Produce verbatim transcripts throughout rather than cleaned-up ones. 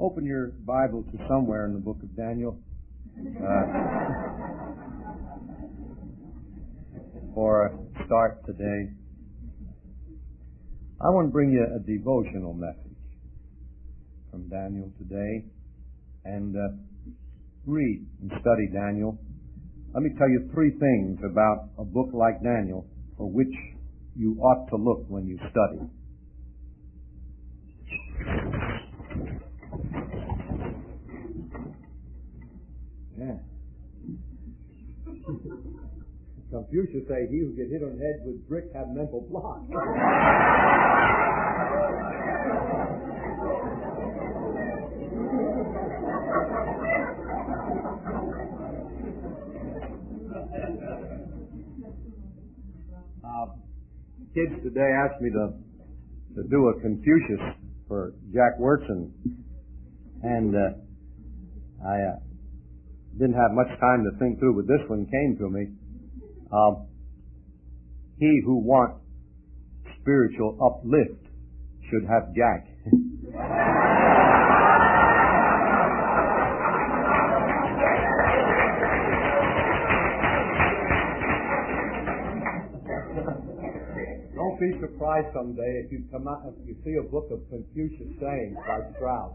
Open your Bible to somewhere in the book of Daniel. Uh, for a start today, I want to bring you a devotional message from Daniel today, and uh, read and study Daniel. Let me tell you three things about a book like Daniel for which you ought to look when you study. Yeah. Confucius say, he who get hit on the head with brick have mental block. uh, kids today asked me to to do a Confucius for Jack Wyrtzen, and uh, I uh, didn't have much time to think through, but this one came to me. Uh, he who wants spiritual uplift should have Jack. Don't be surprised someday if you come out if you see a book of Confucius sayings by Strauss.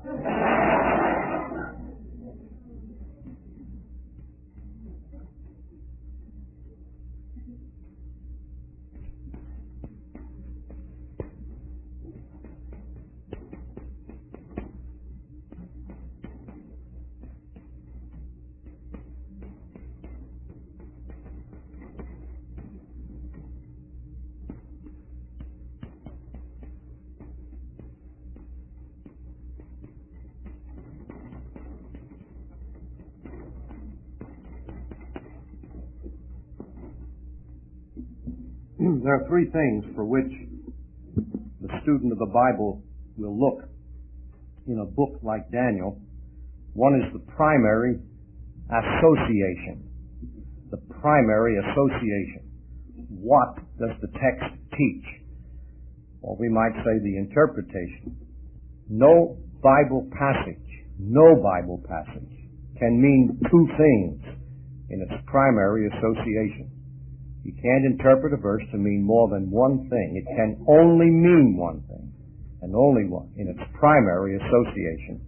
There are three things for which the student of the Bible will look in a book like Daniel. One is the primary association. The primary association. What does the text teach? Or we might say the interpretation. No Bible passage, no Bible passage can mean two things in its primary association. You can't interpret a verse to mean more than one thing. It can only mean one thing, and only one, in its primary association.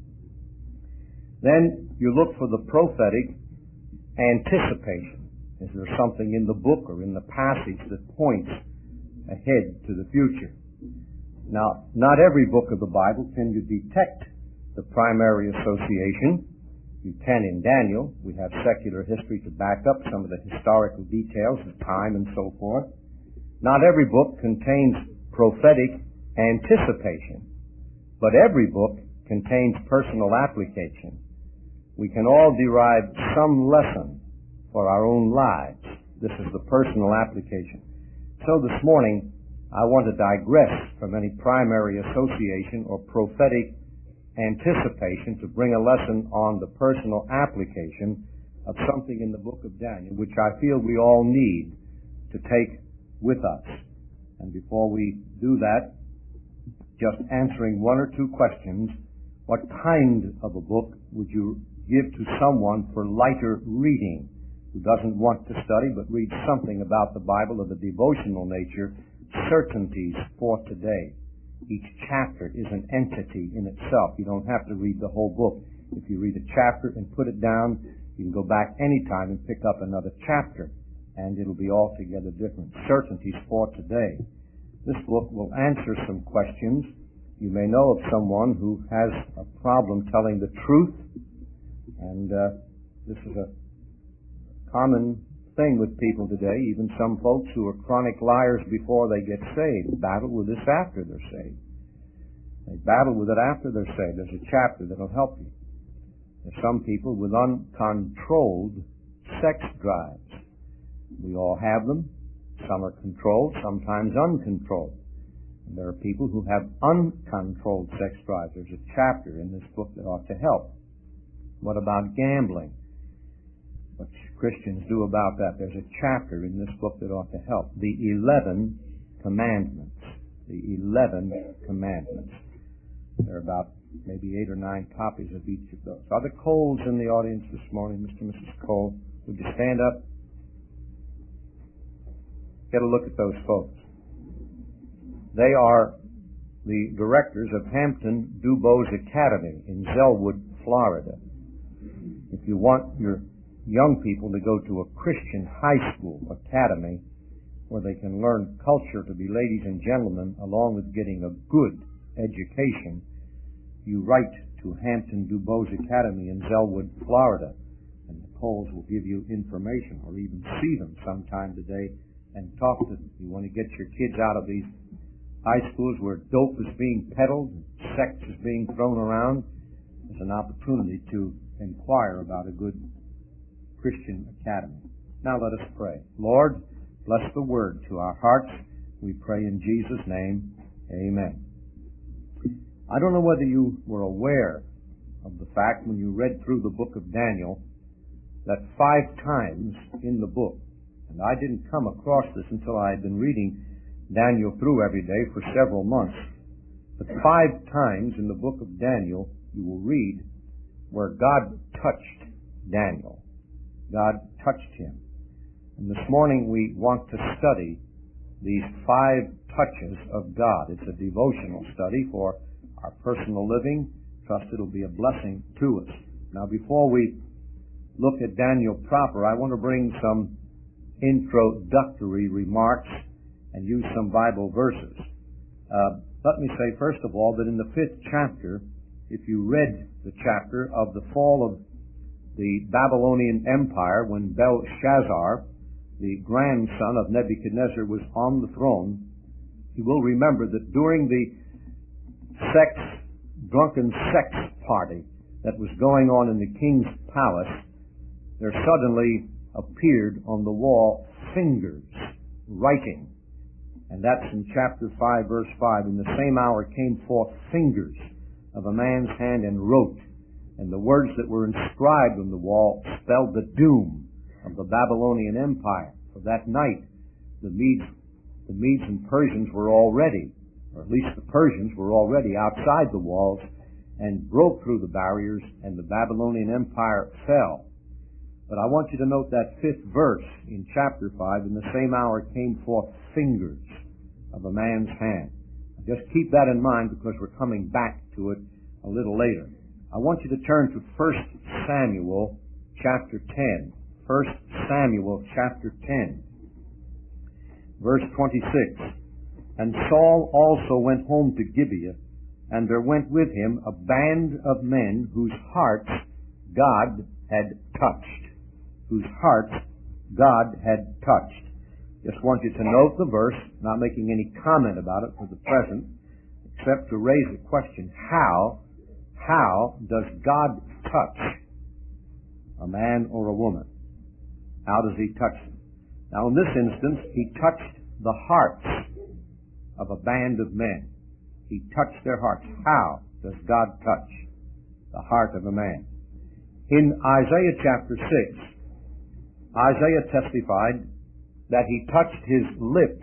Then you look for the prophetic anticipation. Is there something in the book or in the passage that points ahead to the future? Now, not every book of the Bible can you detect the primary association. You can in Daniel. We have secular history to back up some of the historical details of time and so forth. Not every book contains prophetic anticipation, but every book contains personal application. We can all derive some lesson for our own lives. This is the personal application. So this morning, I want to digress from any primary association or prophetic anticipation to bring a lesson on the personal application of something in the book of Daniel, which I feel we all need to take with us. And before we do that, just answering one or two questions. What kind of a book would you give to someone for lighter reading, who doesn't want to study but read something about the Bible of a devotional nature? Certainties for today. Each chapter is an entity in itself. You don't have to read the whole book. If you read a chapter and put it down, you can go back anytime and pick up another chapter, and it'll be altogether different. Certainties for today. This book will answer some questions. You may know of someone who has a problem telling the truth, and uh, this is a common thing with people today. Even some folks who are chronic liars before they get saved battle with this after they're saved. They battle with it after they're saved. There's a chapter that'll help you. There's some people with uncontrolled sex drives. We all have them. Some are controlled, sometimes uncontrolled. And there are people who have uncontrolled sex drives. There's a chapter in this book that ought to help. What about gambling? What Christians do about that? There's a chapter in this book that ought to help. The eleven commandments. The eleven commandments. There are about maybe eight or nine copies of each of those. Are there Coles in the audience this morning, Mister and Missus Cole? Would you stand up? Get a look at those folks. They are the directors of Hampton DuBose Academy in Zellwood, Florida. If you want your young people to go to a Christian high school academy where they can learn culture to be ladies and gentlemen along with getting a good education, you write to Hampton DuBose Academy in Zellwood, Florida, and the Coles will give you information, or even see them sometime today and talk to them. You want to get your kids out of these high schools where dope is being peddled, sex is being thrown around. There's an opportunity to inquire about a good Christian academy. Now let us pray. Lord, bless the word to our hearts. We pray in Jesus' name. Amen. I don't know whether you were aware of the fact when you read through the book of Daniel that five times in the book, and I didn't come across this until I had been reading Daniel through every day for several months, but five times in the book of Daniel you will read where God touched Daniel. God touched him. And this morning we want to study these five touches of God. It's a devotional study for our personal living. Trust it'll be a blessing to us. Now, before we look at Daniel proper, I want to bring some introductory remarks and use some Bible verses. Uh, let me say, first of all, that in the fifth chapter, if you read the chapter of the fall of the Babylonian Empire, when Belshazzar, the grandson of Nebuchadnezzar, was on the throne, you will remember that during the sex, drunken sex party that was going on in the king's palace, there suddenly appeared on the wall fingers writing. And that's in chapter five, verse five. In the same hour came forth fingers of a man's hand and wrote. And the words that were inscribed on the wall spelled the doom of the Babylonian Empire. For that night, the Medes, the Medes and Persians were already, or at least the Persians were already outside the walls and broke through the barriers, and the Babylonian Empire fell. But I want you to note that fifth verse in chapter five, in the same hour came forth fingers of a man's hand. Just keep that in mind because we're coming back to it a little later. I want you to turn to First Samuel chapter ten. First Samuel chapter ten, verse twenty-six. And Saul also went home to Gibeah, and there went with him a band of men whose hearts God had touched. Whose hearts God had touched. Just want you to note the verse, not making any comment about it for the present, except to raise the question, how, how does God touch a man or a woman? How does he touch them? Now in this instance, he touched the hearts of a band of men. He touched their hearts. How does God touch the heart of a man? In Isaiah chapter six, Isaiah testified that he touched his lips.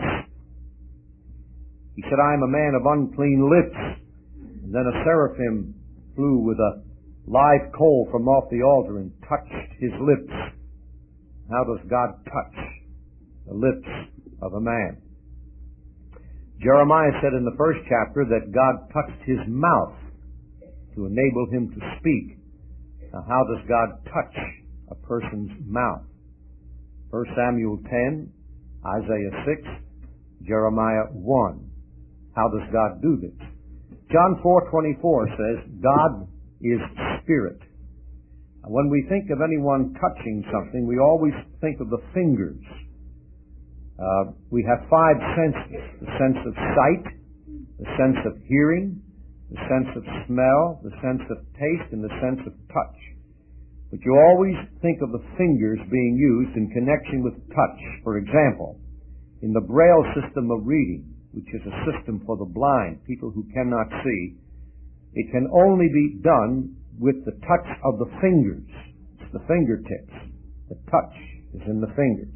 He said, I am a man of unclean lips. And then a seraphim flew with a live coal from off the altar and touched his lips. How does God touch the lips of a man? Jeremiah said in the first chapter that God touched his mouth to enable him to speak. Now, how does God touch a person's mouth? First Samuel ten, Isaiah six, Jeremiah one. How does God do this? John four twenty-four says, God is spirit. Now, when we think of anyone touching something, we always think of the fingers. Uh, we have five senses: the sense of sight, the sense of hearing, the sense of smell, the sense of taste, and the sense of touch. But you always think of the fingers being used in connection with touch. For example, in the Braille system of reading, which is a system for the blind, people who cannot see, it can only be done with the touch of the fingers. It's the fingertips. The touch is in the fingers.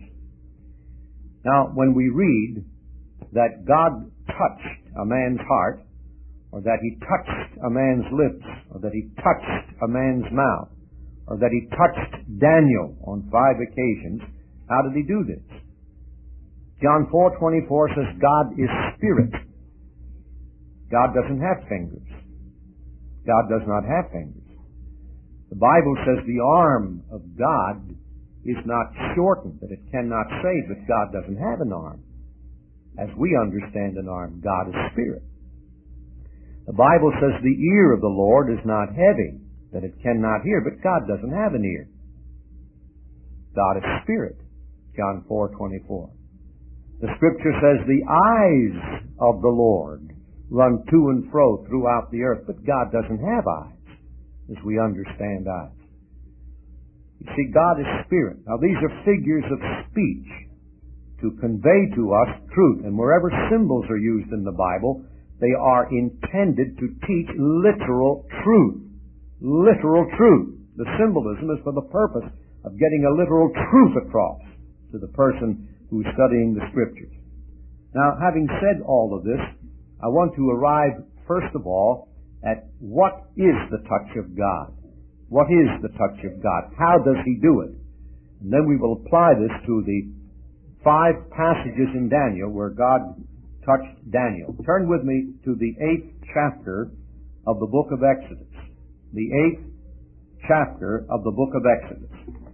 Now, when we read that God touched a man's heart, or that he touched a man's lips, or that he touched a man's mouth, or that he touched Daniel on five occasions. How did he do this? John four twenty-four says God is spirit. God doesn't have fingers. God does not have fingers. The Bible says the arm of God is not shortened, that it cannot say that God doesn't have an arm. As we understand an arm, God is spirit. The Bible says the ear of the Lord is not heavy, that it cannot hear, but God doesn't have an ear. God is spirit, John four twenty-four. The Scripture says the eyes of the Lord run to and fro throughout the earth, but God doesn't have eyes, as we understand eyes. You see, God is spirit. Now, these are figures of speech to convey to us truth. And wherever symbols are used in the Bible, they are intended to teach literal truth. Literal truth. The symbolism is for the purpose of getting a literal truth across to the person who's studying the Scriptures. Now, having said all of this, I want to arrive, first of all, at what is the touch of God. What is the touch of God? How does He do it? And then we will apply this to the five passages in Daniel where God touched Daniel. Turn with me to the eighth chapter of the book of Exodus. The eighth chapter of the book of Exodus.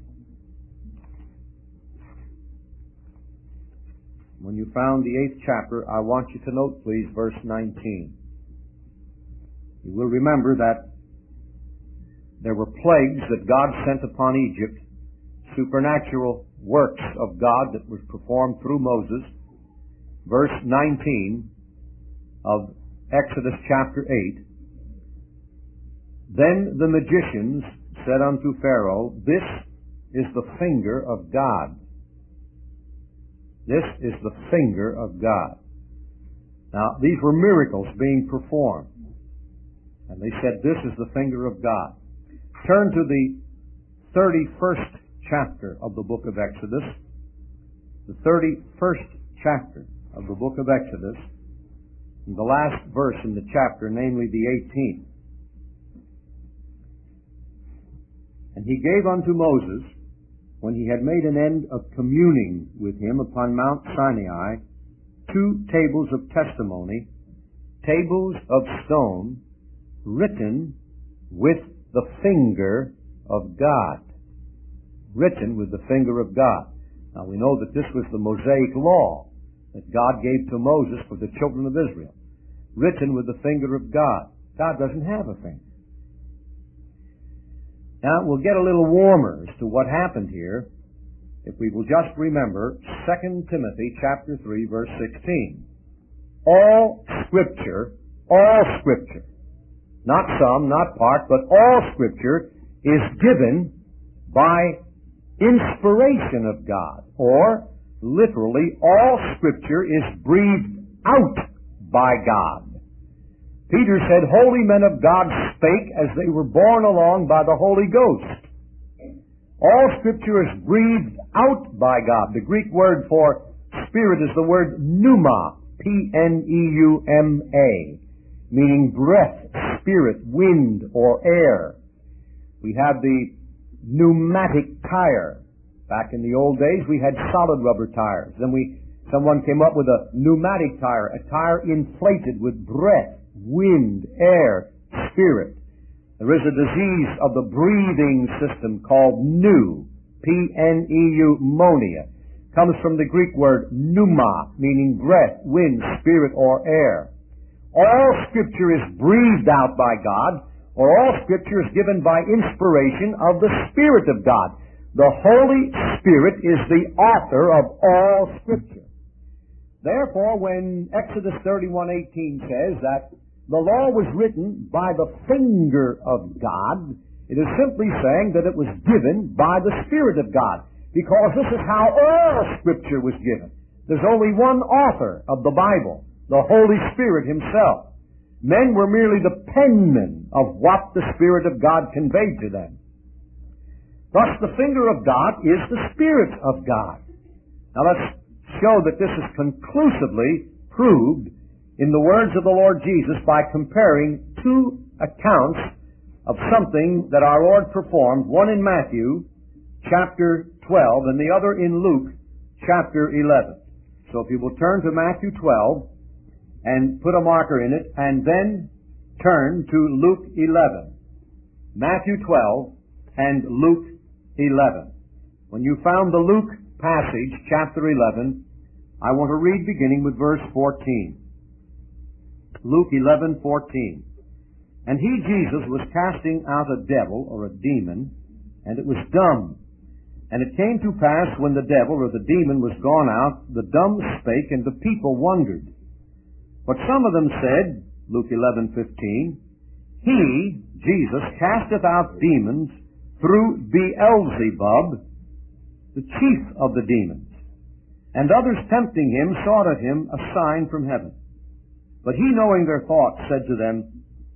When you found the eighth chapter, I want you to note, please, verse nineteen. You will remember that there were plagues that God sent upon Egypt, supernatural works of God that was performed through Moses. Verse nineteen of Exodus chapter eight. Then the magicians said unto Pharaoh, This is the finger of God. This is the finger of God. Now, these were miracles being performed. And they said, This is the finger of God. Turn to the thirty-first chapter of the book of Exodus. The thirty-first chapter of the book of Exodus. And the last verse in the chapter, namely the eighteenth. And he gave unto Moses, when he had made an end of communing with him upon Mount Sinai, two tables of testimony, tables of stone, written with the finger of God. Written with the finger of God. Now we know that this was the Mosaic law that God gave to Moses for the children of Israel. Written with the finger of God. God doesn't have a finger. Now we'll get a little warmer as to what happened here if we will just remember Second Timothy chapter three verse sixteen. All Scripture, all Scripture, not some, not part, but all Scripture is given by inspiration of God, or literally all Scripture is breathed out by God. Peter said, Holy men of God spake as they were borne along by the Holy Ghost. All Scripture is breathed out by God. The Greek word for Spirit is the word pneuma, P N E U M A, meaning breath, spirit, wind, or air. We have the pneumatic tire. Back in the old days, we had solid rubber tires. Then we, someone came up with a pneumatic tire, a tire inflated with breath, wind, air, spirit. There is a disease of the breathing system called pneu, P N E U, pneumonia. Comes from the Greek word pneuma, meaning breath, wind, spirit, or air. All Scripture is breathed out by God, or all Scripture is given by inspiration of the Spirit of God. The Holy Spirit is the author of all Scripture. Therefore, when Exodus thirty-one eighteen says that the law was written by the finger of God, it is simply saying that it was given by the Spirit of God, because this is how all Scripture was given. There's only one author of the Bible, the Holy Spirit Himself. Men were merely the penmen of what the Spirit of God conveyed to them. Thus, the finger of God is the Spirit of God. Now let's show that this is conclusively proved in the words of the Lord Jesus by comparing two accounts of something that our Lord performed, one in Matthew chapter twelve and the other in Luke chapter eleven. So if you will turn to Matthew twelve and put a marker in it, and then turn to Luke eleven. Matthew twelve and Luke eleven. When you found the Luke passage, chapter eleven, I want to read beginning with verse fourteen. Luke eleven fourteen. And he, Jesus, was casting out a devil, or a demon, and it was dumb. And it came to pass, when the devil, or the demon, was gone out, the dumb spake, and the people wondered. But some of them said, Luke eleven fifteen, He, Jesus, casteth out demons through Beelzebub, the chief of the demons. And others tempting him sought of him a sign from heaven. But he, knowing their thoughts, said to them,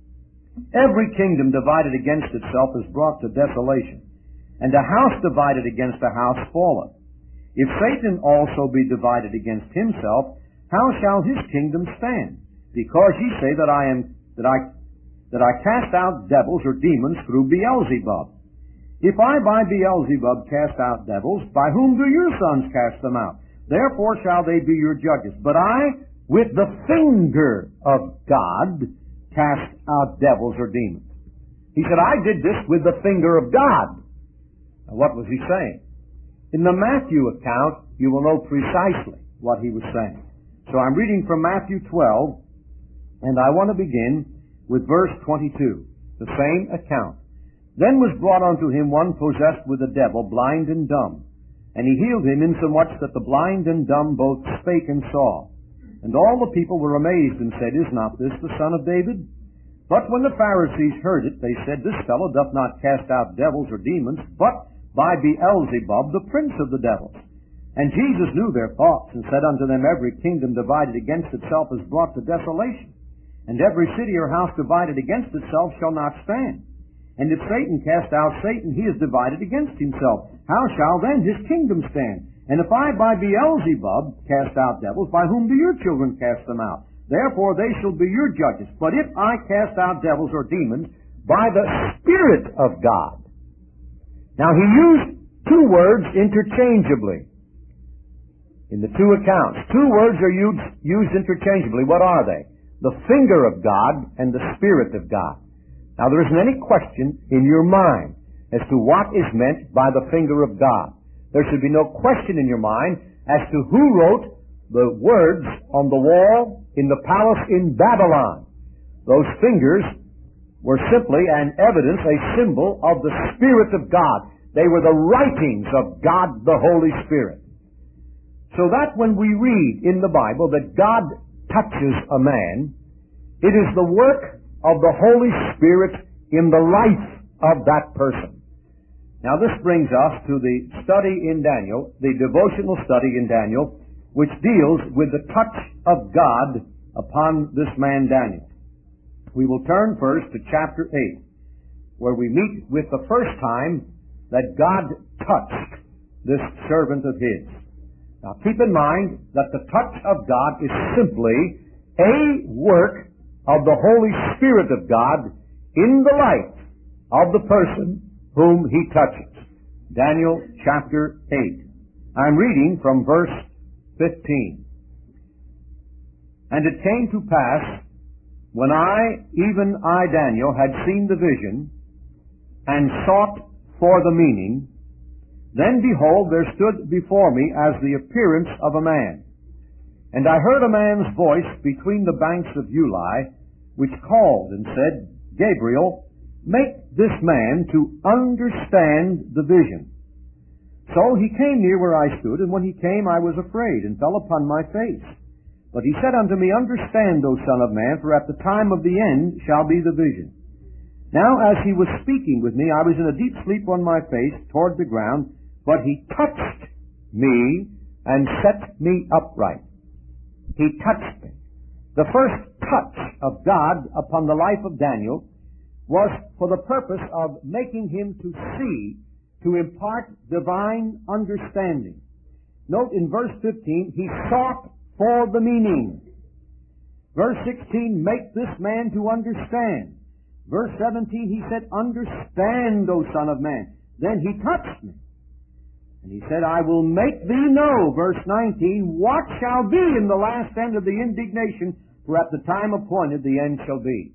Every kingdom divided against itself is brought to desolation, and a house divided against a house falleth. If Satan also be divided against himself, how shall his kingdom stand? Because ye say that I am that I that I cast out devils or demons through Beelzebub. If I by Beelzebub cast out devils, by whom do your sons cast them out? Therefore shall they be your judges. But I, with the finger of God, cast out devils or demons. He said, I did this with the finger of God. Now, what was he saying? In the Matthew account, you will know precisely what he was saying. So I'm reading from Matthew twelve, and I want to begin with verse twenty-two, the same account. Then was brought unto him one possessed with a devil, blind and dumb. And he healed him insomuch that the blind and dumb both spake and saw. And all the people were amazed and said, Is not this the son of David? But when the Pharisees heard it, they said, This fellow doth not cast out devils or demons, but by Beelzebub, the prince of the devils. And Jesus knew their thoughts, and said unto them, Every kingdom divided against itself is brought to desolation, and every city or house divided against itself shall not stand. And if Satan cast out Satan, he is divided against himself. How shall then his kingdom stand? And if I by Beelzebub cast out devils, by whom do your children cast them out? Therefore they shall be your judges. But if I cast out devils or demons, by the Spirit of God. Now he used two words interchangeably in the two accounts. Two words are used, used interchangeably. What are they? The finger of God and the Spirit of God. Now there isn't any question in your mind as to what is meant by the finger of God. There should be no question in your mind as to who wrote the words on the wall in the palace in Babylon. Those fingers were simply an evidence, a symbol of the Spirit of God. They were the writings of God the Holy Spirit. So that when we read in the Bible that God touches a man, it is the work of the Holy Spirit in the life of that person. Now this brings us to the study in Daniel, the devotional study in Daniel, which deals with the touch of God upon this man Daniel. We will turn first to chapter eight, where we meet with the first time that God touched this servant of His. Now keep in mind that the touch of God is simply a work of the Holy Spirit of God in the life of the person whom He touches. Daniel chapter eight. I'm reading from verse fifteen. And it came to pass, when I, even I, Daniel, had seen the vision, and sought for the meaning, then behold, there stood before me as the appearance of a man. And I heard a man's voice between the banks of Ulai, which called and said, Gabriel, make this man to understand the vision. So he came near where I stood, and when he came I was afraid, and fell upon my face. But he said unto me, Understand, O Son of Man, for at the time of the end shall be the vision. Now as he was speaking with me, I was in a deep sleep on my face toward the ground, but he touched me and set me upright. He touched me. The first touch of God upon the life of Daniel was for the purpose of making him to see, to impart divine understanding. Note in verse fifteen, he sought for the meaning. Verse sixteen, make this man to understand. Verse seventeen, he said, understand, O Son of Man. Then he touched me. And he said, I will make thee know, verse nineteen, what shall be in the last end of the indignation, for at the time appointed the end shall be.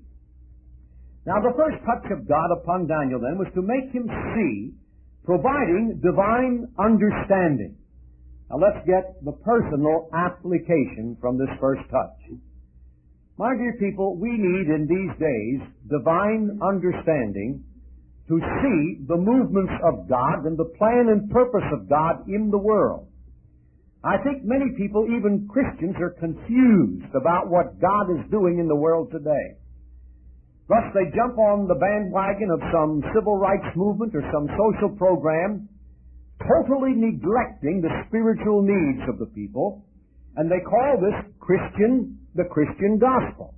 Now the first touch of God upon Daniel then was to make him see, providing divine understanding. Now let's get the personal application from this first touch. My dear people, we need in these days divine understanding to see the movements of God and the plan and purpose of God in the world. I think many people, even Christians, are confused about what God is doing in the world today. Thus they jump on the bandwagon of some civil rights movement or some social program, totally neglecting the spiritual needs of the people, and they call this Christian, the Christian gospel.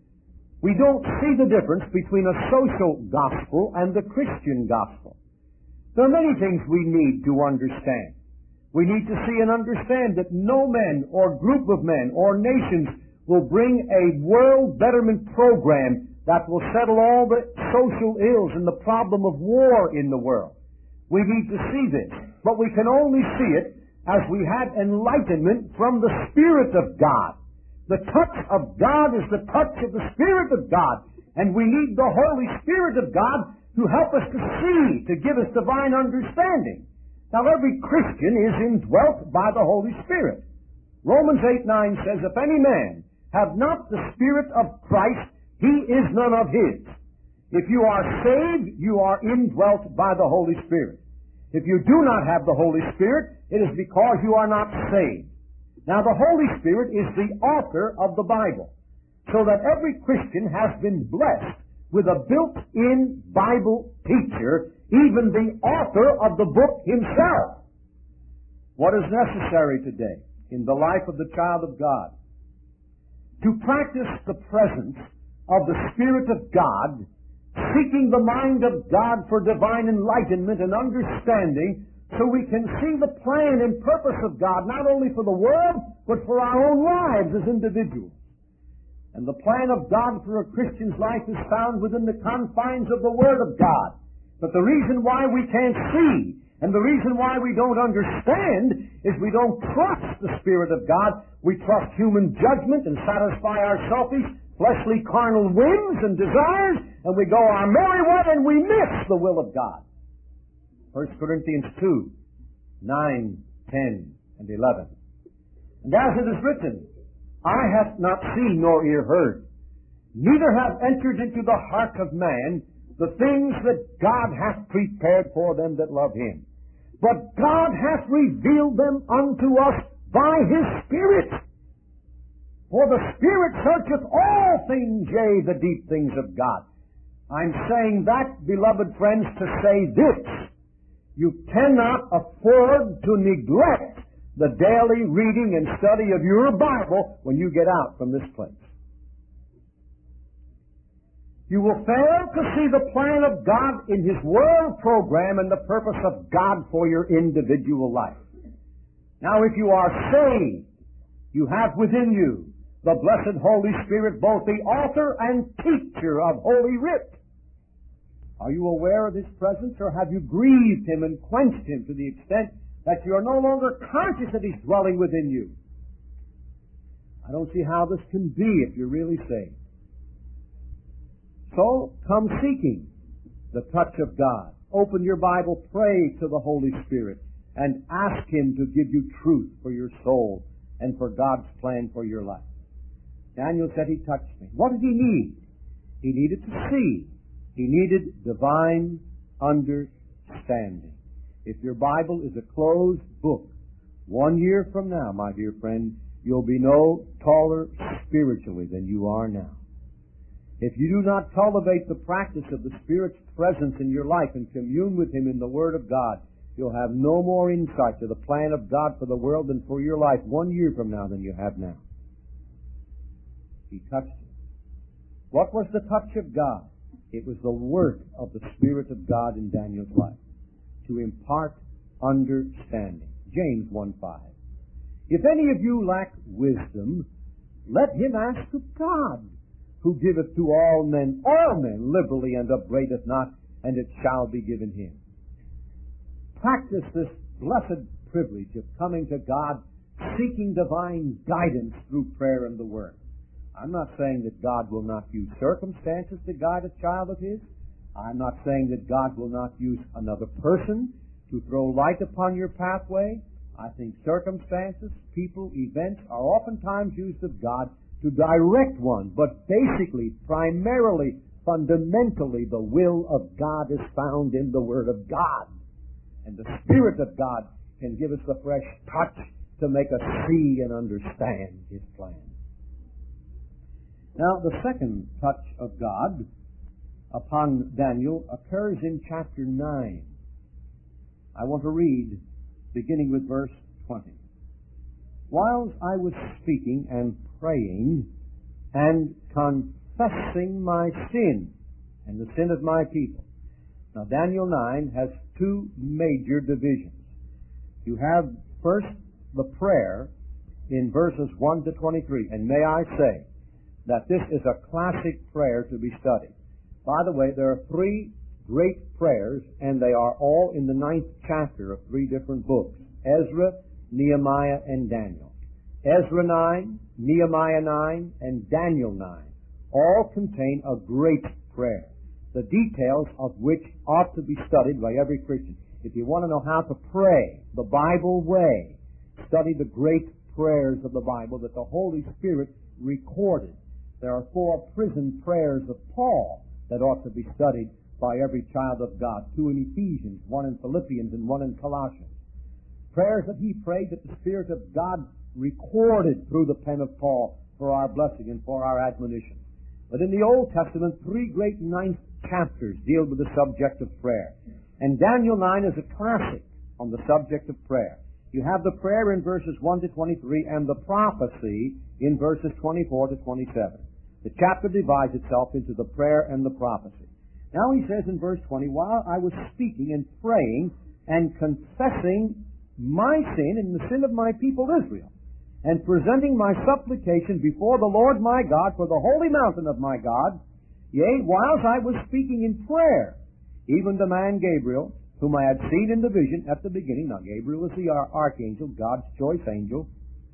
We don't see the difference between a social gospel and the Christian gospel. There are many things we need to understand. We need to see and understand that no men or group of men or nations will bring a world betterment program that will settle all the social ills and the problem of war in the world. We need to see this, but we can only see it as we have enlightenment from the Spirit of God. The touch of God is the touch of the Spirit of God, and we need the Holy Spirit of God to help us to see, to give us divine understanding. Now every Christian is indwelt by the Holy Spirit. Romans eight nine says, if any man have not the Spirit of Christ, he is none of his. If you are saved, you are indwelt by the Holy Spirit. If you do not have the Holy Spirit, it is because you are not saved. Now the Holy Spirit is the author of the Bible, so that every Christian has been blessed with a built-in Bible teacher, even the author of the book himself. What is necessary today in the life of the child of God? To practice the presence of the Spirit of God, seeking the mind of God for divine enlightenment and understanding, so we can see the plan and purpose of God, not only for the world, but for our own lives as individuals. And the plan of God for a Christian's life is found within the confines of the Word of God. But the reason why we can't see, and the reason why we don't understand, is we don't trust the Spirit of God. We trust human judgment and satisfy our selfish, fleshly, carnal whims and desires, and we go our merry way and we miss the will of God. First Corinthians two, nine, ten, and eleven. And as it is written, eye hath not seen nor ear heard, neither hath entered into the heart of man the things that God hath prepared for them that love Him. But God hath revealed them unto us by His Spirit. For the Spirit searcheth all things, yea, the deep things of God. I'm saying that, beloved friends, to say this. You cannot afford to neglect the daily reading and study of your Bible when you get out from this place. You will fail to see the plan of God in His world program and the purpose of God for your individual life. Now, if you are saved, you have within you the blessed Holy Spirit, both the author and teacher of Holy Writ. Are you aware of His presence, or have you grieved Him and quenched Him to the extent that you are no longer conscious that He's dwelling within you? I don't see how this can be if you're really saved. So, come seeking the touch of God. Open your Bible, pray to the Holy Spirit, and ask Him to give you truth for your soul and for God's plan for your life. Daniel said, He touched me. What did he need? He needed to see. He needed divine understanding. If your Bible is a closed book, one year from now, my dear friend, you'll be no taller spiritually than you are now. If you do not cultivate the practice of the Spirit's presence in your life and commune with Him in the Word of God, you'll have no more insight to the plan of God for the world and for your life one year from now than you have now. He touched him. What was the touch of God? It was the work of the Spirit of God in Daniel's life to impart understanding. James one five. If any of you lack wisdom, let him ask of God, who giveth to all men, all men liberally, and upbraideth not, and it shall be given him. Practice this blessed privilege of coming to God, seeking divine guidance through prayer and the Word. I'm not saying that God will not use circumstances to guide a child of His. I'm not saying that God will not use another person to throw light upon your pathway. I think circumstances, people, events are oftentimes used of God to direct one, but basically, primarily, fundamentally, the will of God is found in the Word of God. And the Spirit of God can give us the fresh touch to make us see and understand His plan. Now, the second touch of God upon Daniel occurs in chapter nine. I want to read, beginning with verse twenty. Whiles I was speaking and praying and confessing my sin and the sin of my people. Now, Daniel nine has two major divisions. You have first the prayer in verses one to twenty-three. And may I say that this is a classic prayer to be studied. By the way, there are three great prayers, and they are all in the ninth chapter of three different books: Ezra, Nehemiah, and Daniel. Ezra nine, Nehemiah nine, and Daniel nine all contain a great prayer, the details of which ought to be studied by every Christian. If you want to know how to pray the Bible way, study the great prayers of the Bible that the Holy Spirit recorded. There are four prison prayers of Paul that ought to be studied by every child of God. Two in Ephesians, one in Philippians, and one in Colossians. Prayers that he prayed that the Spirit of God recorded through the pen of Paul for our blessing and for our admonition. But in the Old Testament, three great ninth chapters deal with the subject of prayer. And Daniel nine is a classic on the subject of prayer. You have the prayer in verses one to twenty-three and the prophecy in verses twenty-four to twenty-seven. The chapter divides itself into the prayer and the prophecy. Now he says in verse twenty, while I was speaking and praying and confessing my sin and the sin of my people Israel, and presenting my supplication before the Lord my God for the holy mountain of my God, yea, whilst I was speaking in prayer, even the man Gabriel, whom I had seen in the vision at the beginning. Now, Gabriel is the archangel, God's choice angel,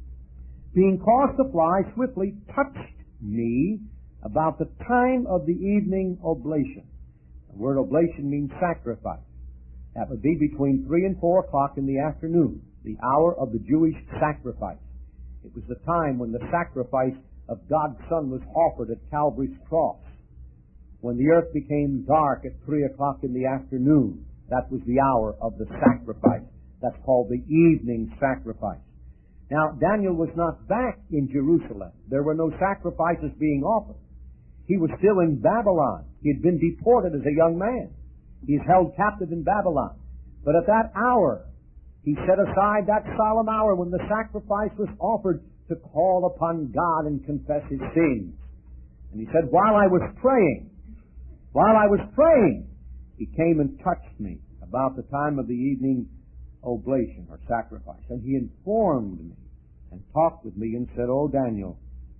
being caused to fly swiftly, touched me about the time of the evening oblation. The word oblation means sacrifice. That would be between three and four o'clock in the afternoon, the hour of the Jewish sacrifice. It was the time when the sacrifice of God's Son was offered at Calvary's cross. When the earth became dark at three o'clock in the afternoon, that was the hour of the sacrifice. That's called the evening sacrifice. Now, Daniel was not back in Jerusalem. There were no sacrifices being offered. He was still in Babylon. He had been deported as a young man. He's held captive in Babylon. But at that hour, he set aside that solemn hour when the sacrifice was offered to call upon God and confess his sins. And he said, while I was praying, while I was praying, he came and touched me about the time of the evening oblation or sacrifice. And he informed me and talked with me and said, O Daniel,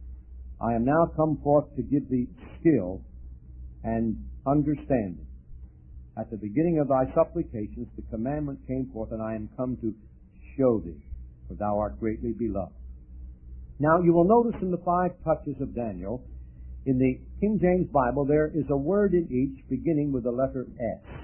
I am now come forth to give thee skill and understanding. At the beginning of thy supplications the commandment came forth, and I am come to show thee, for thou art greatly beloved. Now you will notice in the five touches of Daniel, in the King James Bible, there is a word in each beginning with the letter S.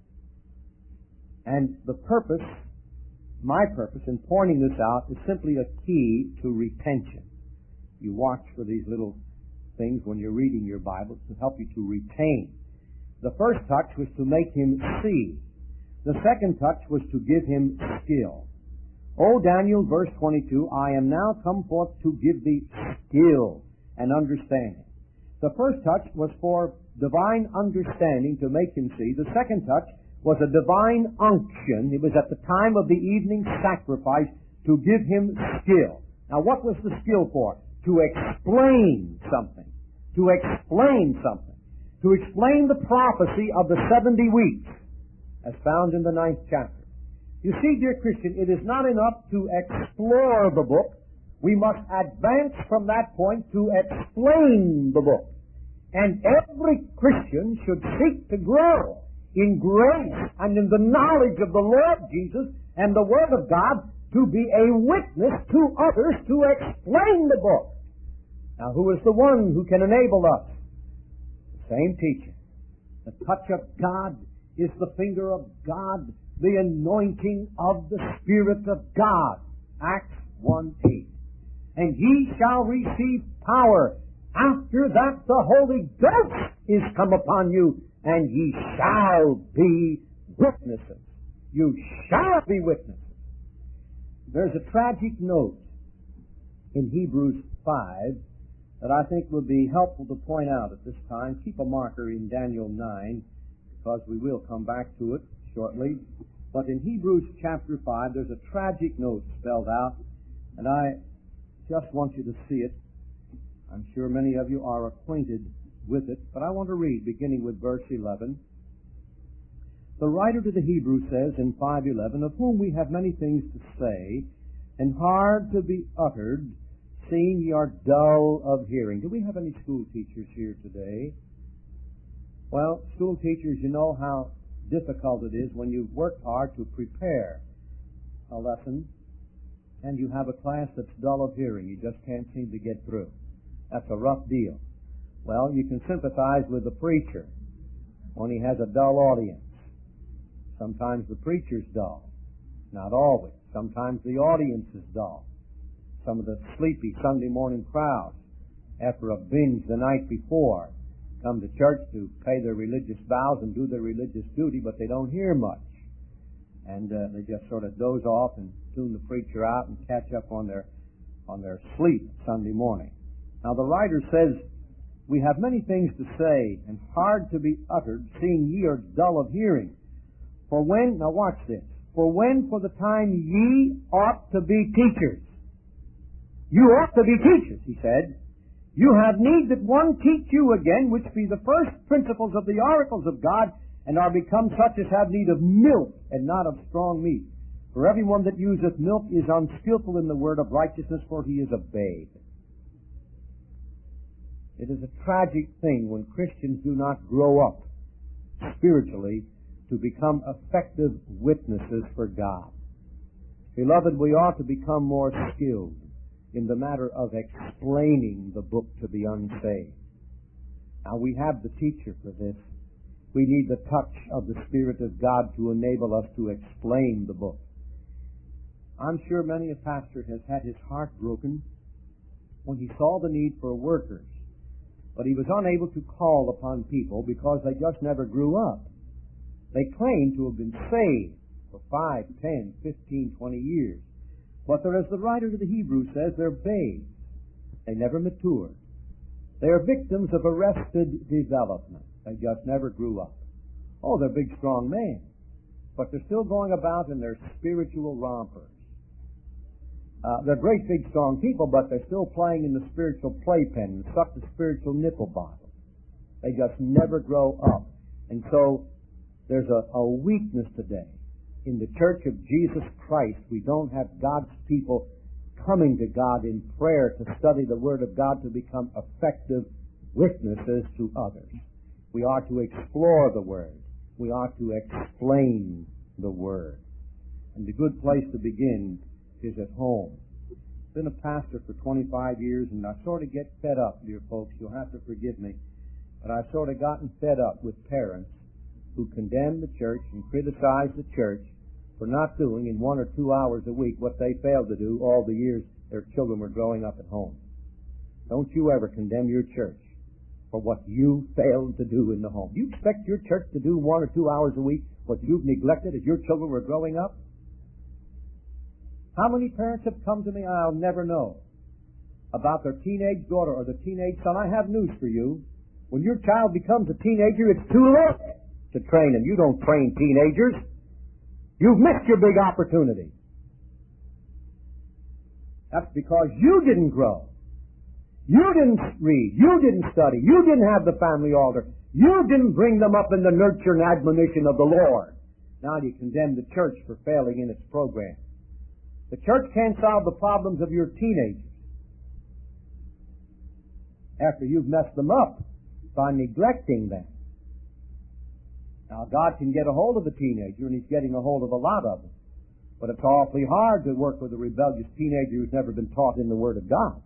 And the purpose, my purpose in pointing this out, is simply a key to retention. You watch for these little things when you're reading your Bible to help you to retain. The first touch was to make him see. The second touch was to give him skill. O Daniel, verse twenty-two, I am now come forth to give thee skill and understanding. The first touch was for divine understanding to make him see. The second touch was a divine unction. It was at the time of the evening sacrifice to give him skill. Now what was the skill for? To explain something. To explain something. To explain the prophecy of the seventy weeks as found in the ninth chapter. You see, dear Christian, it is not enough to explore the book We must advance from that point to explain the book. And every Christian should seek to grow in grace and in the knowledge of the Lord Jesus and the Word of God to be a witness to others to explain the book. Now, who is the one who can enable us? The same teacher. The touch of God is the finger of God, the anointing of the Spirit of God. Acts one eight. And ye shall receive power after that the Holy Ghost is come upon you, and ye shall be witnesses. You shall be witnesses. There's a tragic note in Hebrews five that I think would be helpful to point out at this time. Keep a marker in Daniel nine, because we will come back to it shortly. But in Hebrews chapter five, there's a tragic note spelled out, and I just want you to see it. I'm sure many of you are acquainted with it, but I want to read, beginning with verse eleven. The writer to the Hebrews says in five eleven, of whom we have many things to say, and hard to be uttered, seeing ye are dull of hearing. Do we have any school teachers here today? Well, school teachers, you know how difficult it is when you've worked hard to prepare a lesson, and you have a class that's dull of hearing. You just can't seem to get through. That's a rough deal. Well, you can sympathize with the preacher when he has a dull audience. Sometimes the preacher's dull. Not always. Sometimes the audience is dull. Some of the sleepy Sunday morning crowds, after a binge the night before, come to church to pay their religious vows and do their religious duty, but they don't hear much. And uh, they just sort of doze off and tune the preacher out and catch up on their on their sleep Sunday morning. Now the writer says, we have many things to say, and hard to be uttered, seeing ye are dull of hearing. For when, now watch this, for when for the time ye ought to be teachers. You ought to be teachers, he said. You have need that one teach you again, which be the first principles of the oracles of God, and are become such as have need of milk, and not of strong meat. For everyone that useth milk is unskillful in the word of righteousness, for he is a babe. It is a tragic thing when Christians do not grow up spiritually to become effective witnesses for God. Beloved, we ought to become more skilled in the matter of explaining the book to the unsaved. Now, we have the teacher for this. We need the touch of the Spirit of God to enable us to explain the book. I'm sure many a pastor has had his heart broken when he saw the need for workers, but he was unable to call upon people because they just never grew up. They claim to have been saved for five, ten, fifteen, twenty years. But they're, as the writer to the Hebrews says, they're babes. They never matured. They are victims of arrested development. They just never grew up. Oh, they're big, strong men, but they're still going about in their spiritual rompers. Uh, they're great, big, strong people, but they're still playing in the spiritual playpen and suck the spiritual nipple bottle. They just never grow up. And so there's a, a weakness today. In the Church of Jesus Christ, we don't have God's people coming to God in prayer to study the Word of God to become effective witnesses to others. We are to explore the Word. We are to explain the Word. And the good place to begin is at home. I've been a pastor for twenty-five years, and I sort of get fed up, dear folks. You'll have to forgive me. But I've sort of gotten fed up with parents who condemn the church and criticize the church for not doing in one or two hours a week what they failed to do all the years their children were growing up at home. Don't you ever condemn your church for what you failed to do in the home. Do you expect your church to do one or two hours a week what you've neglected as your children were growing up? How many parents have come to me, I'll never know, about their teenage daughter or their teenage son? I have news for you. When your child becomes a teenager, it's too late to train him. You don't train teenagers. You've missed your big opportunity. That's because you didn't grow. You didn't read. You didn't study. You didn't have the family altar. You didn't bring them up in the nurture and admonition of the Lord. Now you condemn the church for failing in its program. The church can't solve the problems of your teenagers. after you've messed them up by neglecting them. Now, God can get a hold of a teenager, and He's getting a hold of a lot of them. But it's awfully hard to work with a rebellious teenager who's never been taught in the Word of God.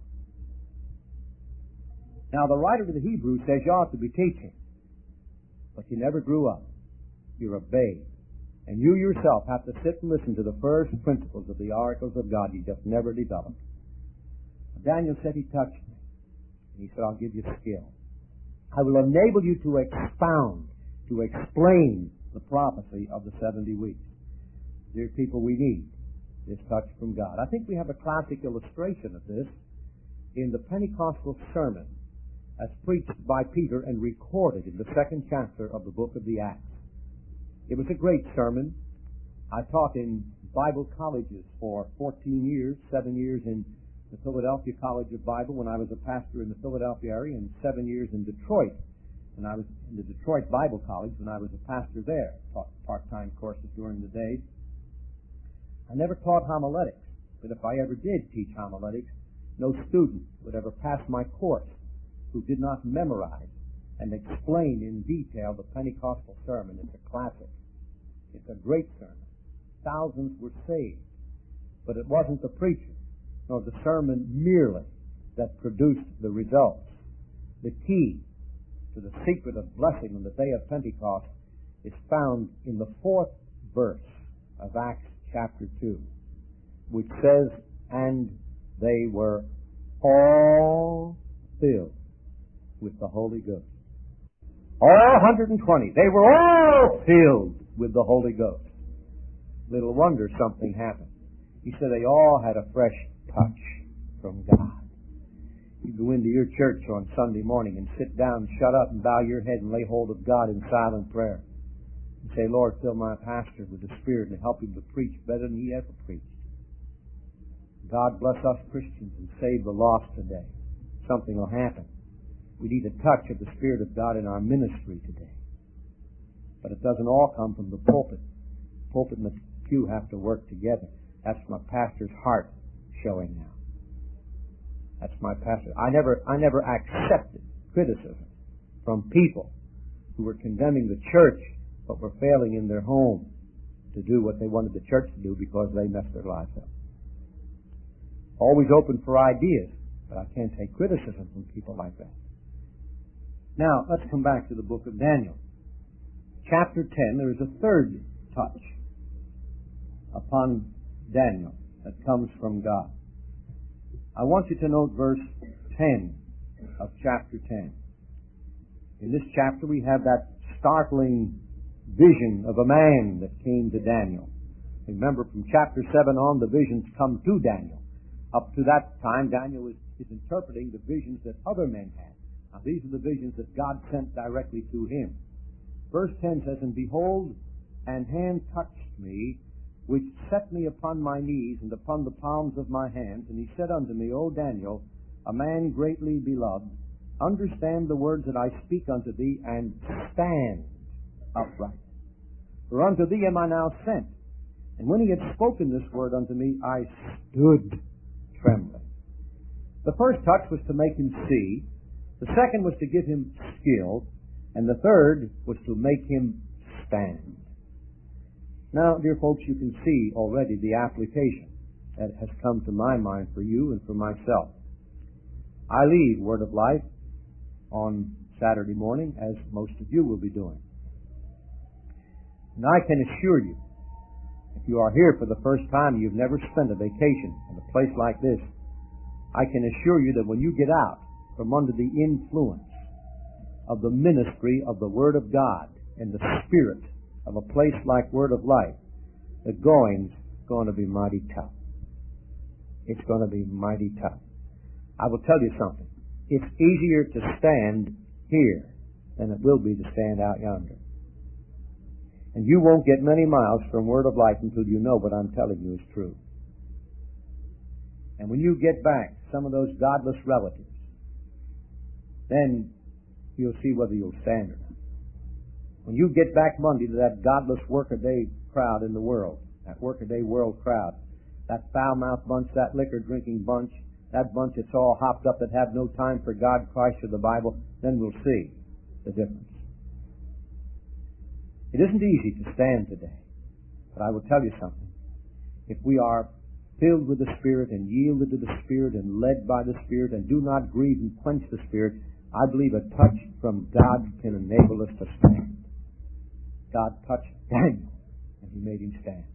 Now, the writer to the Hebrews says you ought to be teaching, but you never grew up. You're a babe. And you yourself have to sit and listen to the first principles of the oracles of God. You just never developed. Daniel said, He touched me. And He said, I'll give you skill. I will enable you to expound, to explain the prophecy of the seventy weeks. Dear people, we need this touch from God. I think we have a classic illustration of this in the Pentecostal sermon as preached by Peter and recorded in the second chapter of the book of the Acts. It was a great sermon. I taught in Bible colleges for fourteen years, seven years in the Philadelphia College of Bible when I was a pastor in the Philadelphia area, and seven years in Detroit when I was in the Detroit Bible College when I was a pastor there. Taught part-time courses during the day. I never taught homiletics, but if I ever did teach homiletics, no student would ever pass my course who did not memorize and explain in detail the Pentecostal sermon. It's a classic. It's a great sermon. Thousands were saved. But it wasn't the preacher nor the sermon merely that produced the results. The key to the secret of blessing on the day of Pentecost is found in the fourth verse of Acts chapter two, which says, and they were all filled with the Holy Ghost. All one hundred twenty. They were all filled with the Holy Ghost. Little wonder something happened. He said they all had a fresh touch from God. You go into your church on Sunday morning and sit down, shut up, and bow your head and lay hold of God in silent prayer. And say, Lord, fill my pastor with the Spirit and help him to preach better than he ever preached. God bless us Christians and save the lost today. Something will happen. We need a touch of the Spirit of God in our ministry today. But it doesn't all come from the pulpit. The pulpit and the pew have to work together. That's my pastor's heart showing now. That's my pastor. I never, I never accepted criticism from people who were condemning the church but were failing in their home to do what they wanted the church to do because they messed their lives up. Always open for ideas, but I can't take criticism from people like that. Now, let's come back to the book of Daniel. Chapter ten, there is a third touch upon Daniel that comes from God. I want you to note verse ten of chapter ten. In this chapter we have that startling vision of a man that came to Daniel. Remember, from chapter seven on, the visions come to Daniel. Up to that time, Daniel is, is interpreting the visions that other men had. Now, these are the visions that God sent directly to him. Verse ten says, and behold, an hand touched me, which set me upon my knees and upon the palms of my hands. And he said unto me, O Daniel, a man greatly beloved, understand the words that I speak unto thee, and stand upright. For unto thee am I now sent. And when he had spoken this word unto me, I stood trembling. The first touch was to make him see. The second was to give him skill. And the third was to make him stand. Now, dear folks, you can see already the application that has come to my mind for you and for myself. I leave Word of Life on Saturday morning, as most of you will be doing. And I can assure you, if you are here for the first time, you've never spent a vacation in a place like this, I can assure you that when you get out from under the influence of the ministry of the Word of God and the Spirit of a place like Word of Life, the going's going to be mighty tough. It's going to be mighty tough. I will tell you something. It's easier to stand here than it will be to stand out yonder. And you won't get many miles from Word of Life until you know what I'm telling you is true. And when you get back some of those godless relatives, then you'll see whether you'll stand or not. When you get back Monday to that godless workaday crowd in the world, that workaday world crowd, that foul-mouthed bunch, that liquor-drinking bunch, that bunch that's all hopped up that have no time for God, Christ, or the Bible, then we'll see the difference. It isn't easy to stand today, but I will tell you something. If we are filled with the Spirit and yielded to the Spirit and led by the Spirit and do not grieve and quench the Spirit, I believe a touch from God can enable us to stand. God touched Daniel and He made him stand.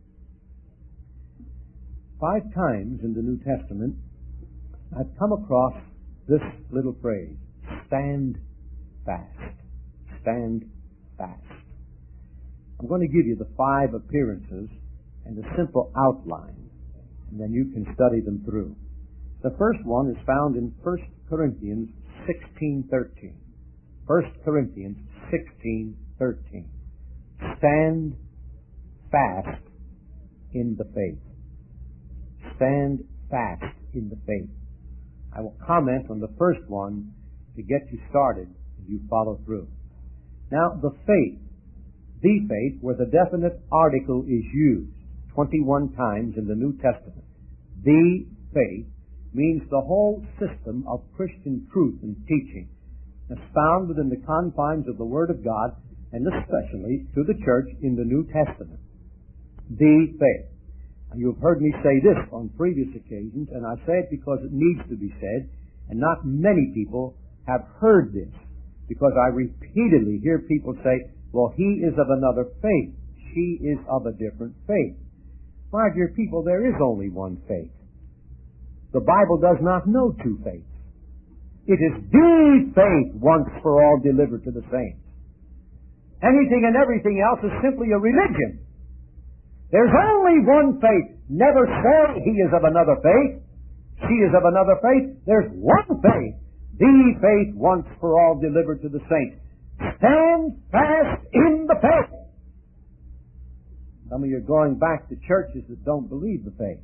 Five times in the New Testament, I've come across this little phrase, stand fast. Stand fast. I'm going to give you the five appearances and a simple outline, and then you can study them through. The first one is found in First Corinthians sixteen thirteen. First Corinthians sixteen thirteen. Stand fast in the faith. Stand fast in the faith. I will comment on the first one to get you started and you follow through. Now, the faith, the faith, where the definite article is used twenty-one times in the New Testament. The faith means the whole system of Christian truth and teaching that's found within the confines of the Word of God, and especially to the church in the New Testament. The faith. And you've heard me say this on previous occasions, and I say it because it needs to be said, and not many people have heard this, because I repeatedly hear people say, well, he is of another faith. She is of a different faith. My dear people, there is only one faith. The Bible does not know two faiths. It is the faith once for all delivered to the saints. Anything and everything else is simply a religion. There's only one faith. Never say he is of another faith. She is of another faith. There's one faith. The faith once for all delivered to the saints. Stand fast in the faith. Some of you are going back to churches that don't believe the faith.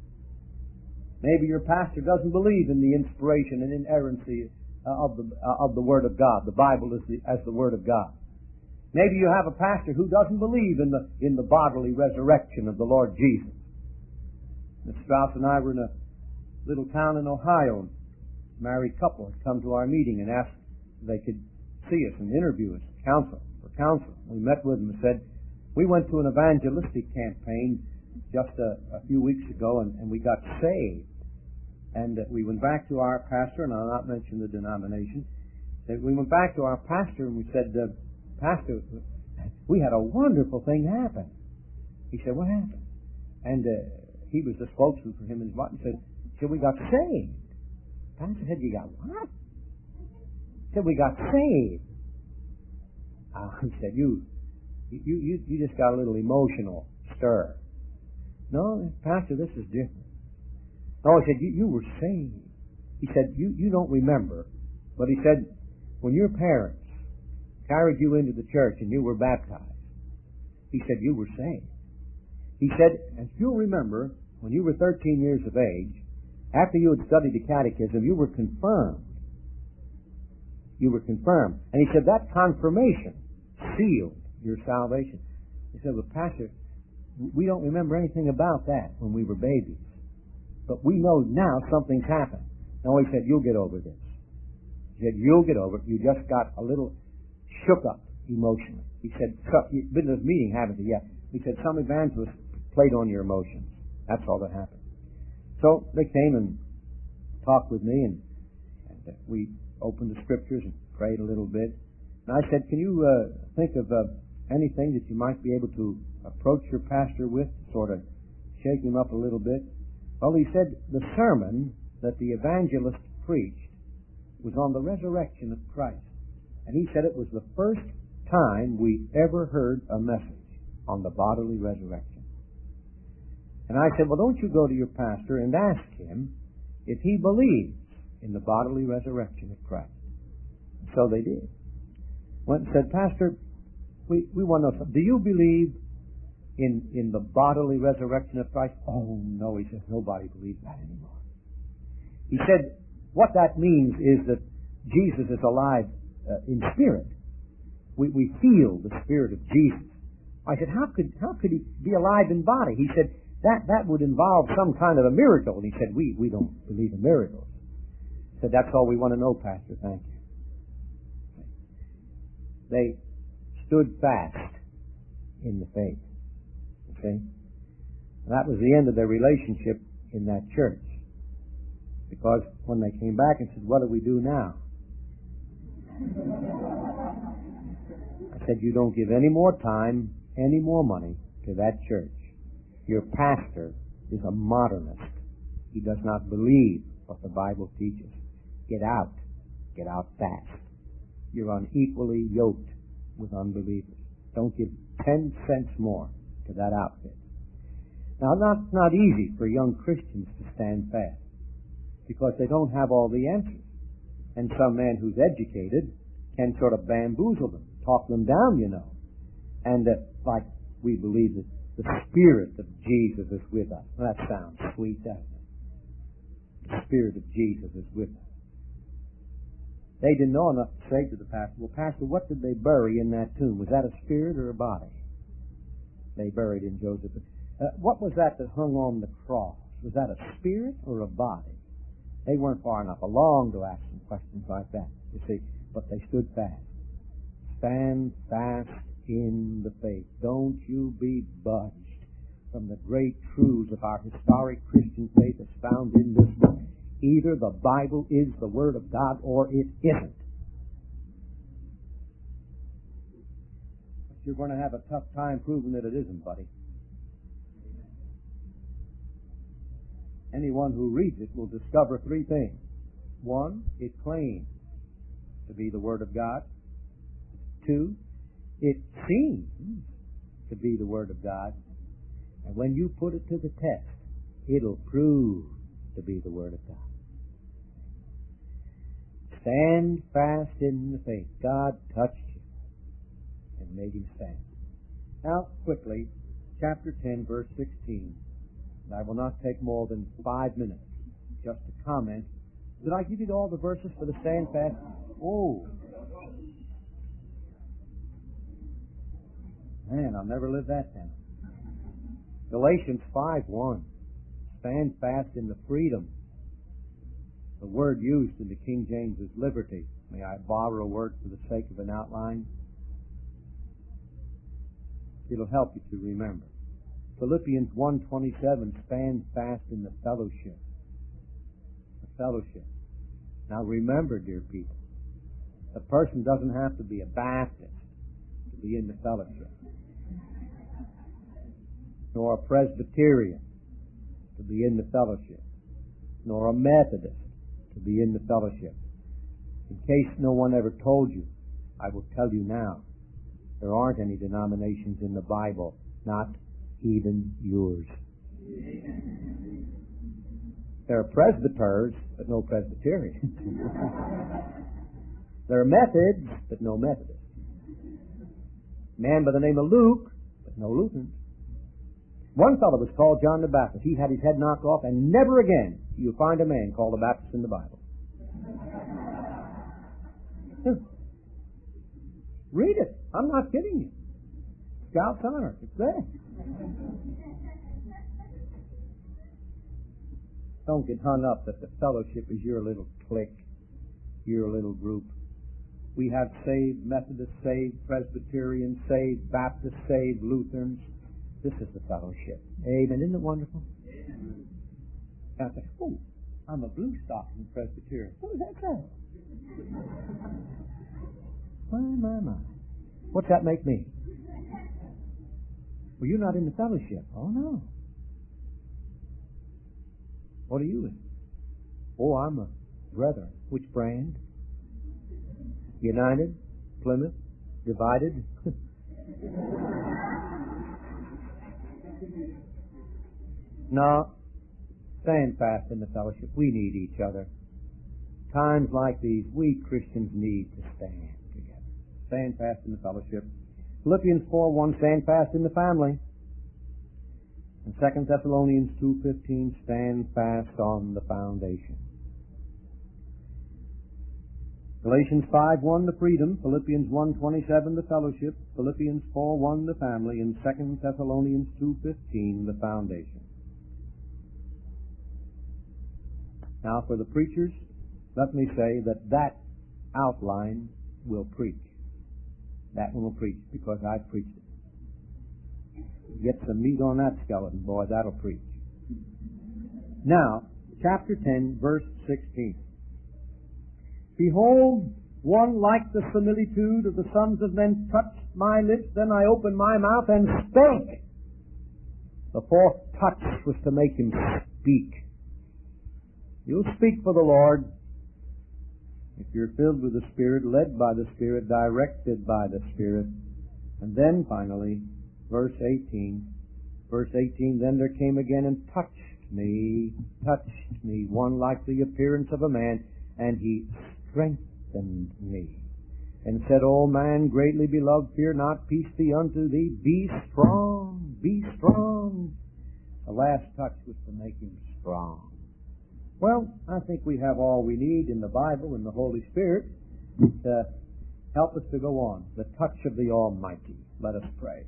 Maybe your pastor doesn't believe in the inspiration and inerrancy of the uh, of the Word of God. The Bible is the, as the Word of God. Maybe you have a pastor who doesn't believe in the in the bodily resurrection of the Lord Jesus. Miss Strauss and I were in a little town in Ohio. A married couple had come to our meeting and asked if they could see us and interview us, counsel for counsel. We met with them and said, we went to an evangelistic campaign just a, a few weeks ago, and, and we got saved. And uh, we went back to our pastor, and I'll not mention the denomination. That we went back to our pastor and we said, uh, Pastor, we had a wonderful thing happen. He said, what happened? And uh, he was the spokesman for him and his wife. He said, he said, we got saved. Pastor said, you got what? He said, we got saved. Uh, he said, you, you, you, you just got a little emotional stir. No, Pastor, this is different. No, he said, you, you were saved. He said, you, you don't remember. But he said, when your parents carried you into the church and you were baptized, he said, you were saved. He said, and you'll remember, when you were thirteen years of age, after you had studied the catechism, you were confirmed. You were confirmed. And he said, that confirmation sealed your salvation. He said, well, Pastor, we don't remember anything about that when we were babies. But we know now something's happened. No, he said, you'll get over this. He said, you'll get over it. You just got a little shook up emotionally. He said, you've been to this meeting, haven't you? Yeah. He said, some evangelist played on your emotions. That's all that happened. So they came and talked with me, and, and we opened the scriptures and prayed a little bit. And I said, can you uh, think of uh, anything that you might be able to approach your pastor with, sort of shake him up a little bit? Well, he said the sermon that the evangelist preached was on the resurrection of Christ. And he said it was the first time we ever heard a message on the bodily resurrection. And I said, well, don't you go to your pastor and ask him if he believes in the bodily resurrection of Christ. And so they did. Went and said, Pastor, we, we want to know something. Do you believe in, in the bodily resurrection of Christ? Oh, no, he said, nobody believes that anymore. He said, what that means is that Jesus is alive uh, in spirit. We, we feel the spirit of Jesus. I said, how could, how could he be alive in body? He said, that, that would involve some kind of a miracle. And he said, we, we don't believe in miracles. He said, that's all we want to know, Pastor. Thank you. They stood fast in the faith. You see? And that was the end of their relationship in that church. Because when they came back and said, what do we do now? I said, you don't give any more time, any more money to that church. Your pastor is a modernist. He does not believe what the Bible teaches. Get out. Get out fast. You're unequally yoked with unbelievers. Don't give ten cents more to that outfit. Now, not, not easy for young Christians to stand fast because they don't have all the answers. And some man who's educated can sort of bamboozle them, talk them down, you know. And uh, like we believe that the Spirit of Jesus is with us. Well, that sounds sweet, doesn't it? The Spirit of Jesus is with us. They didn't know enough to say to the pastor, well, Pastor, what did they bury in that tomb? Was that a spirit or a body? They buried in Joseph. Uh, what was that that hung on the cross? Was that a spirit or a body? They weren't far enough along to ask some questions like that, you see, but they stood fast. Stand fast in the faith. Don't you be budged from the great truths of our historic Christian faith as found in this book. Either the Bible is the Word of God or it isn't. But you're going to have a tough time proving that it isn't, buddy. Anyone who reads it will discover three things. One, it claims to be the Word of God. Two, it seems to be the Word of God. And when you put it to the test, it'll prove to be the Word of God. Stand fast in the faith. God touched you and made him stand. Now, quickly, chapter ten, verse sixteen. And I will not take more than five minutes just to comment. Did I give you all the verses for the stand fast? Oh. Man, I'll never live that down. Galatians five one. Stand fast in the freedom. The word used in the King James is liberty. May I borrow a word for the sake of an outline? It'll help you to remember. Philippians one twenty-seven, stand fast in the fellowship. The fellowship. Now remember, dear people, a person doesn't have to be a Baptist to be in the fellowship, nor a Presbyterian to be in the fellowship, nor a Methodist to be in the fellowship. In case no one ever told you, I will tell you now, there aren't any denominations in the Bible, not even yours. There are presbyters, but no Presbyterians. There are Methodists, but no Methodists. Man by the name of Luke, but no Lutherans. One fellow was called John the Baptist. He had his head knocked off, and never again you'll find a man called a Baptist in the Bible. Read it. I'm not kidding you. Scout's honor. It's there. Don't get hung up that the fellowship is your little clique, your little group. We have saved Methodists, saved Presbyterians, saved Baptists, saved Lutherans. This is the fellowship. Amen. Isn't it wonderful? Amen. I say, oh, I'm a blue stocking Presbyterian. What does that say? My, my, my. What's that make me? Well, you're not in the fellowship. Oh, no. What are you in? Oh, I'm a brethren. Which brand? United? Plymouth? Divided? No. Stand fast in the fellowship. We need each other. Times like these, we Christians need to stand together. Stand fast in the fellowship. Philippians four one, stand fast in the family. And Second Thessalonians two fifteen, stand fast on the foundation. Galatians five one, the freedom. Philippians one twenty-seven, the fellowship. Philippians four one, the family. And Second Thessalonians two fifteen, the foundation. Now, for the preachers, let me say that that outline will preach. That one will preach, because I've preached it. Get some meat on that skeleton, boy, that'll preach. Now, chapter ten, verse sixteen. Behold, one like the similitude of the sons of men touched my lips, then I opened my mouth and spake. The fourth touch was to make him speak. You'll speak for the Lord if you're filled with the Spirit, led by the Spirit, directed by the Spirit. And then finally, verse eighteen. Verse eighteen, then there came again and touched me, touched me, one like the appearance of a man, and he strengthened me, and said, O man, greatly beloved, fear not, peace be unto thee, be strong, be strong. The last touch was to make him strong. Well, I think we have all we need in the Bible and the Holy Spirit to help us to go on. The touch of the Almighty. Let us pray.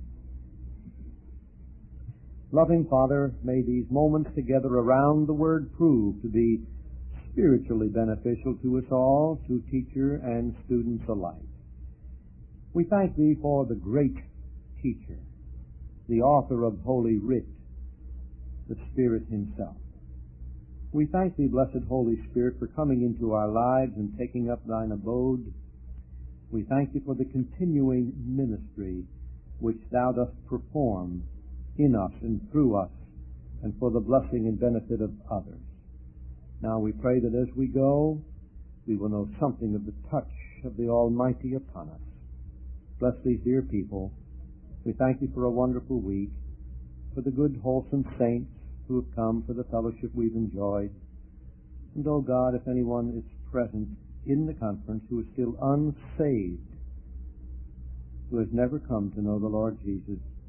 Loving Father, may these moments together around the Word prove to be spiritually beneficial to us all, to teacher and students alike. We thank Thee for the great teacher, the author of Holy Writ, the Spirit Himself. We thank Thee, blessed Holy Spirit, for coming into our lives and taking up Thine abode. We thank Thee for the continuing ministry which Thou dost perform in us and through us, and for the blessing and benefit of others. Now we pray that as we go, we will know something of the touch of the Almighty upon us. Bless these dear people. We thank Thee for a wonderful week, for the good, wholesome saints who have come, for the fellowship we've enjoyed. And, oh God, if anyone is present in the conference who is still unsaved, who has never come to know the Lord Jesus,